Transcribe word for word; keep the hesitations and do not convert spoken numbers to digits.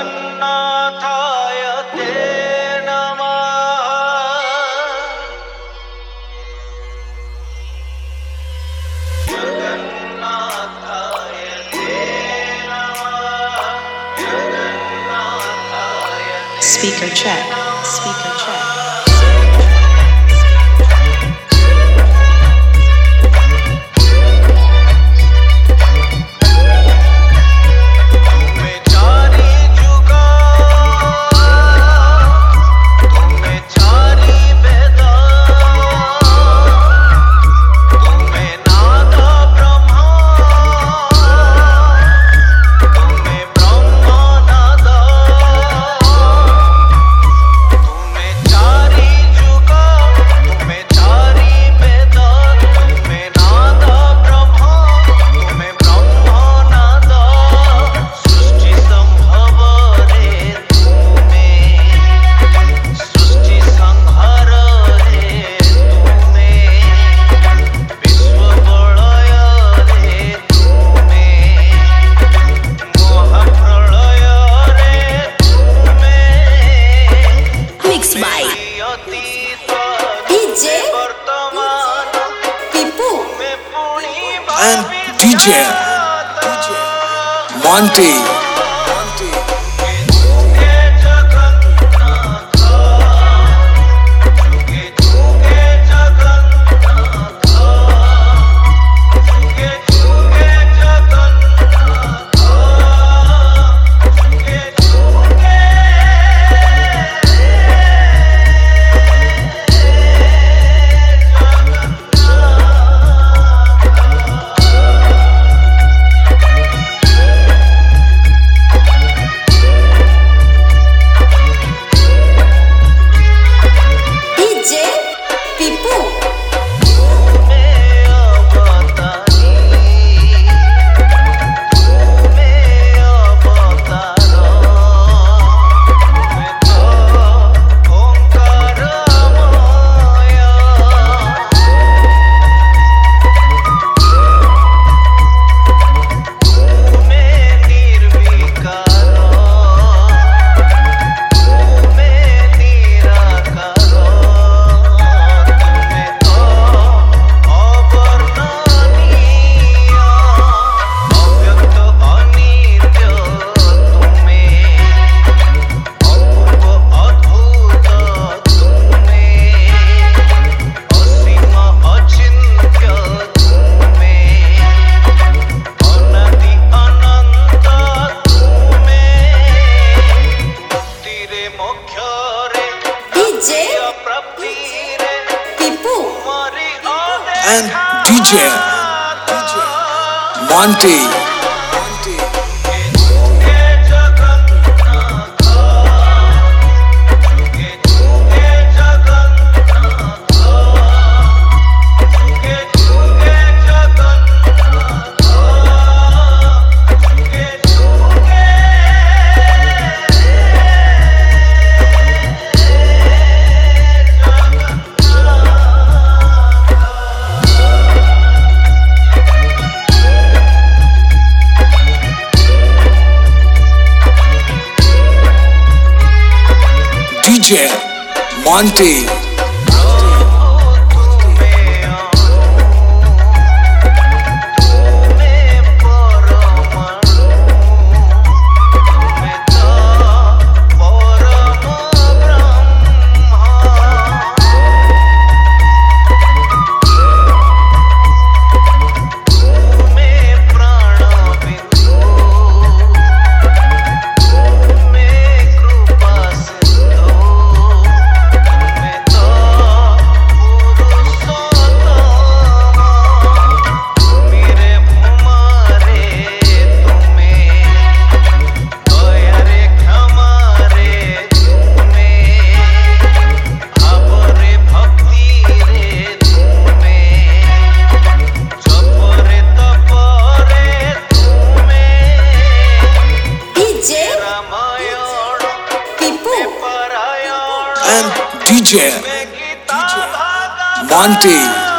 जगन्नाथाय ते नमः। जगन्नाथाय ते नमः। जगन्नाथाय ते Speaker check. Speaker check. तुम्हें चारी जुगा तुम्हें चारी वेदा तुम्हें नाद ब्रह्मा तुम्हें ब्रह्म नाद तुम्हें चारी जुगा तुम्हें चारी वेदा तुम्हें नाद ब्रह्मा तुम्हें ब्रह्म नाद सृष्टि संभव रे तुम्हें सृष्टि संहार रे तुम्हें विश्व प्रलय रे तुम्हें मोह प्रलय रे तुम्हें Mixed by अतीत D J वर्तमान Pipu. में पुणी And D J Monty. D J Pipu. D J Pipu. And D J Monty. D J Monty. And D J Monty.